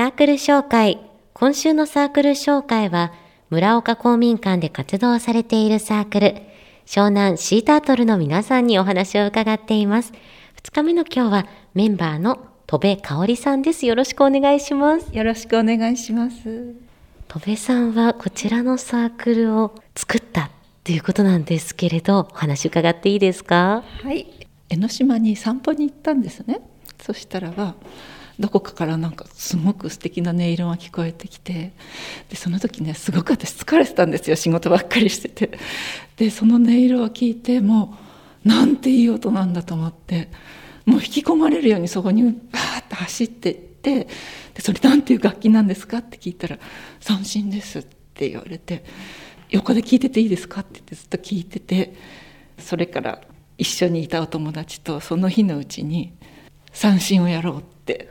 サークル紹介。今週のサークル紹介は、村岡公民館で活動されているサークル、湘南シータートルの皆さんにお話を伺っています。2日目の今日はメンバーの戸部香織さんです。よろしくお願いします。 よろしくお願いします。 戸部さんはこちらのサークルを作ったということなんですけれど、お話伺っていいですか？ はい、江ノ島に散歩に行ったんですね。そしたらばどこかからなんかすごく素敵な音色が聞こえてきて、でその時ねすごく私疲れてたんですよ。仕事ばっかりしてて、でその音色を聞いて、もうなんていい音なんだと思って、もう引き込まれるようにそこにバーッと走っていって、でそれなんていう楽器なんですかって聞いたら、三線ですって言われて、横で聞いてていいですかって言ってずっと聞いてて、それから一緒にいたお友達とその日のうちに三線をやろうって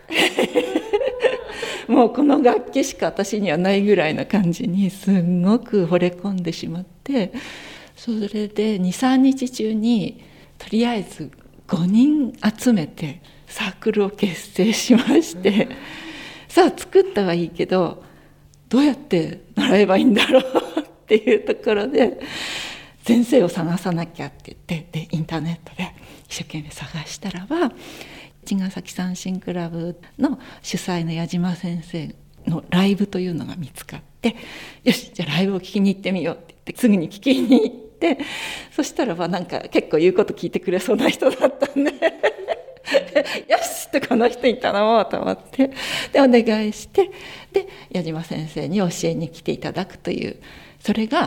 もうこの楽器しか私にはないぐらいな感じにすごく惚れ込んでしまって、それで 2,3 日中にとりあえず5人集めてサークルを結成しまして、さあ作ったはいいけどどうやって習えばいいんだろうっていうところで、先生を探さなきゃって言って、でインターネットで一生懸命探したらば、茅ヶ崎三線クラブの主催の矢島先生のライブというのが見つかって、よしじゃあライブを聞きに行ってみようって言ってすぐに聞きに行って、そしたらばなんか結構言うこと聞いてくれそうな人だったんでよしってこの人に頼もうと思って、でお願いして、で矢島先生に教えに来ていただくという、それが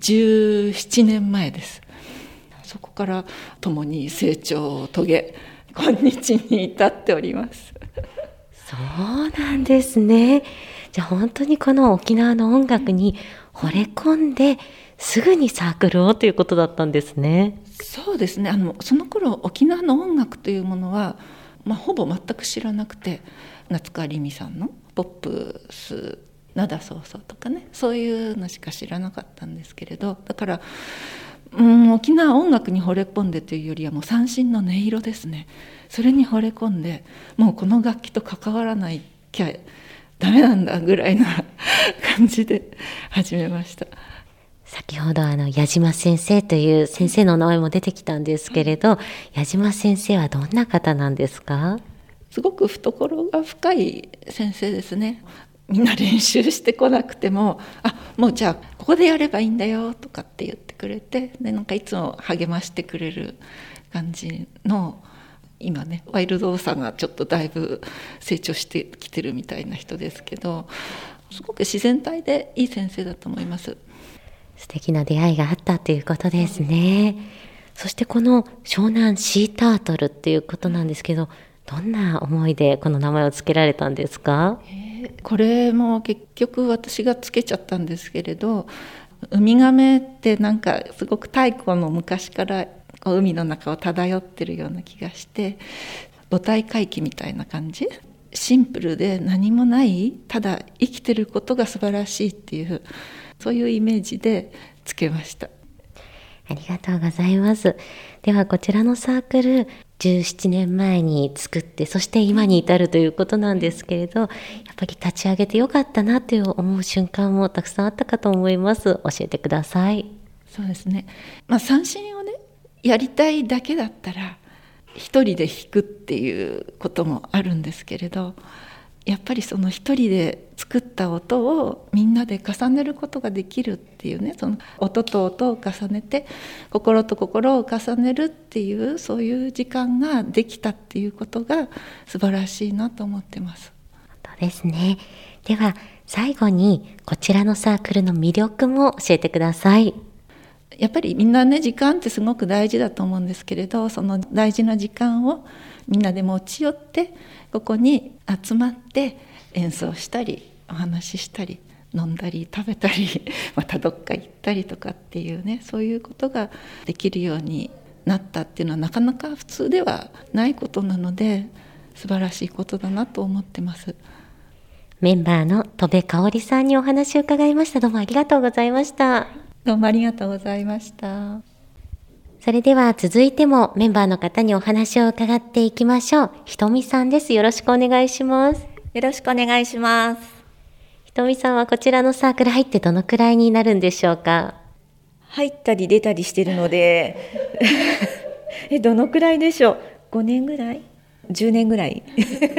17年前です。そこから共に成長を遂げ、今日に至っております。 そうなんですね。じゃあ本当にこの沖縄の音楽に惚れ込んですぐにサークルをということだったんですね。 そうですね。その頃沖縄の音楽というものは、ほぼ全く知らなくて、夏川りみさんのポップス、灘そうそうとかね、そういうのしか知らなかったんですけれど、だから沖縄音楽に惚れ込んでというよりはもう三線の音色ですね。それに惚れ込んで、もうこの楽器と関わらないきゃダメなんだぐらいな感じで始めました。 先ほど矢島先生という先生の名前も出てきたんですけれど、矢島先生はどんな方なんですか？ すごく懐が深い先生ですね。みんな練習してこなくても、もうじゃあここでやればいいんだよとかって言ってくれて、でなんかいつも励ましてくれる感じの、今ねワイルドさがちょっとだいぶ成長してきてるみたいな人ですけど、すごく自然体でいい先生だと思います。 素敵な出会いがあったということですね。そしてこの湘南シータートルっていうことなんですけど、どんな思いでこの名前を付けられたんですか？ これも結局私がつけちゃったんですけれど、ウミガメってなんかすごく太古の昔から海の中を漂ってるような気がして、母体回帰みたいな感じ、シンプルで何もない、ただ生きてることが素晴らしいっていう、そういうイメージでつけました。 ありがとうございます。ではこちらのサークル17年前に作って、そして今に至るということなんですけれど、やっぱり立ち上げてよかったなという思う瞬間もたくさんあったかと思います。教えてください。 そうですね、三振をねやりたいだけだったら一人で弾くっていうこともあるんですけれど、やっぱりその一人で作った音をみんなで重ねることができるっていうね、その音と音を重ねて心と心を重ねるっていう、そういう時間ができたっていうことが素晴らしいなと思ってます。 そうですね。では最後にこちらのサークルの魅力も教えてください。 やっぱりみんなね時間ってすごく大事だと思うんですけれど、その大事な時間をみんなで持ち寄ってここに集まって演奏したりお話ししたり飲んだり食べたりまたどっか行ったりとかっていうね、そういうことができるようになったっていうのはなかなか普通ではないことなので、素晴らしいことだなと思ってます。 メンバーの戸部香織さんにお話を伺いました。どうもありがとうございました。 どうもありがとうございました。 それでは続いてもメンバーの方にお話を伺っていきましょう。ひとみさんです。よろしくお願いします。 よろしくお願いします。 ひとみさんはこちらのサークル入ってどのくらいになるんでしょうか？ 入ったり出たりしてるのでどのくらいでしょう。5年ぐらい10年ぐらい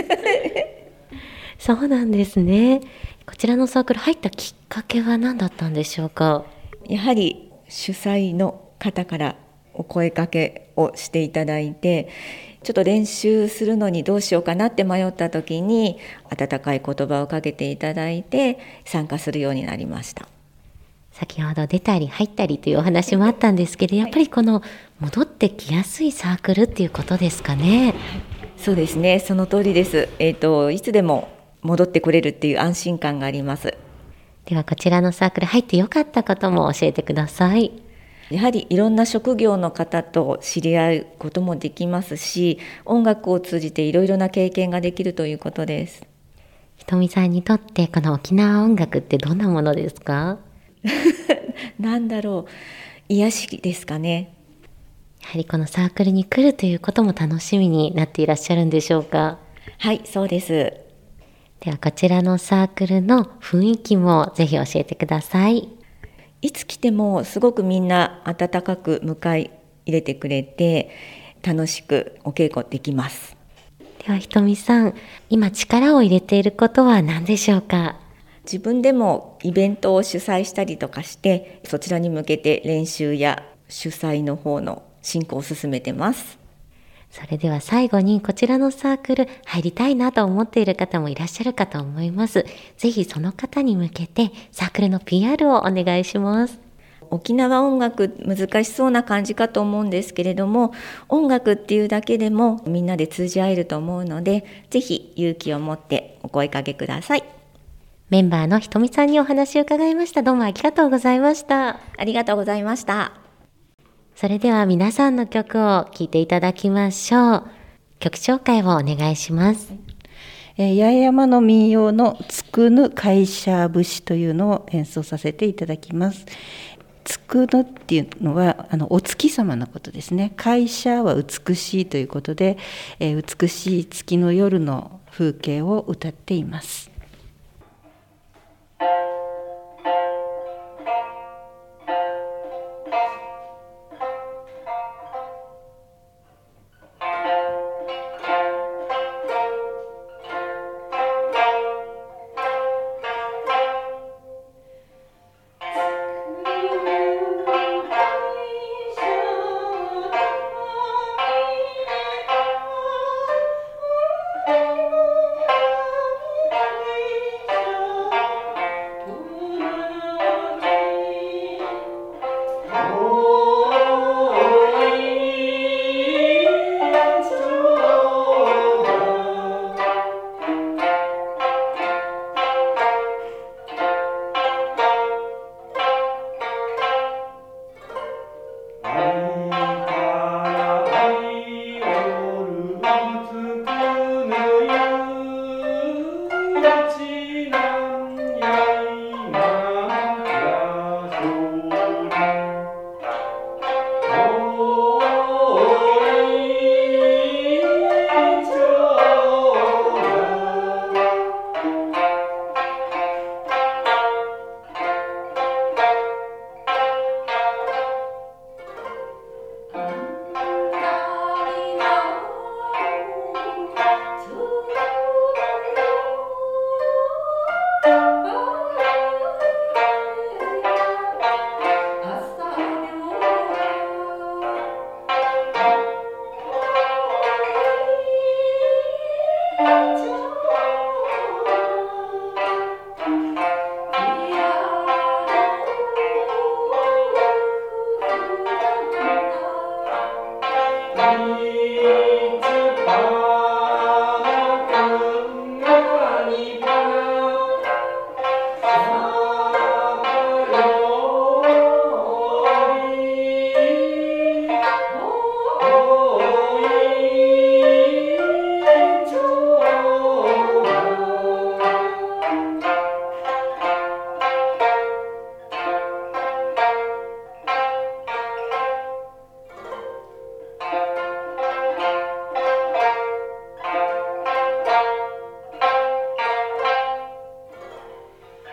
そうなんですね。こちらのサークル入ったきっかけは何だったんでしょうか？ やはり主催の方からお声かけをしていただいて、ちょっと練習するのにどうしようかなって迷った時に温かい言葉をかけていただいて参加するようになりました。 先ほど出たり入ったりというお話もあったんですけど、やっぱりこの戻ってきやすいサークルっていうことですかね。 そうですね、その通りです。いつでも戻ってこれるっていう安心感があります。 ではこちらのサークル入ってよかったことも教えてください。 やはりいろんな職業の方と知り合うこともできますし、音楽を通じていろいろな経験ができるということです。 ひとみさんにとってこの沖縄音楽ってどんなものですか？ なんだろう、癒しですかね。 やはりこのサークルに来るということも楽しみになっていらっしゃるんでしょうか？ はい、そうです。 ではこちらのサークルの雰囲気もぜひ教えてください。 いつ来てもすごくみんな温かく迎え入れてくれて、楽しくお稽古できます。 ではひとみさん、今力を入れていることは何でしょうか？ 自分でもイベントを主催したりとかして、そちらに向けて練習や主催の方の進行を進めてます。 それでは最後にこちらのサークル入りたいなと思っている方もいらっしゃるかと思います。ぜひその方に向けてサークルの PR をお願いします。 沖縄音楽難しそうな感じかと思うんですけれども、音楽っていうだけでもみんなで通じ合えると思うので、ぜひ勇気を持ってお声かけください。 メンバーのひとみさんにお話を伺いました。どうもありがとうございました。 ありがとうございました。 それでは皆さんの曲を聴いていただきましょう。曲紹介をお願いします。 八重山の民謡のつくぬ会社節というのを演奏させていただきます。つくぬっていうのはお月様のことですね。会社は美しいということで、美しい月の夜の風景を歌っています。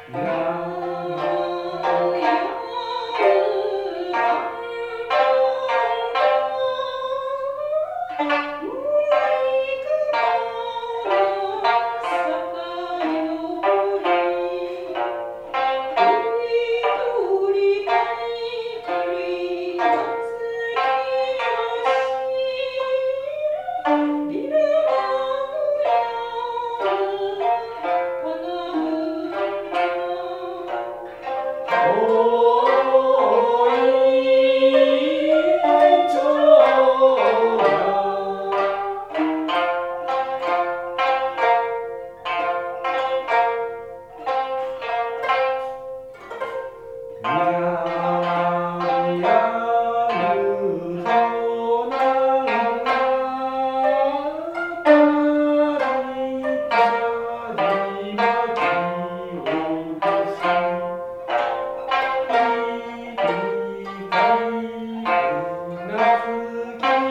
名付け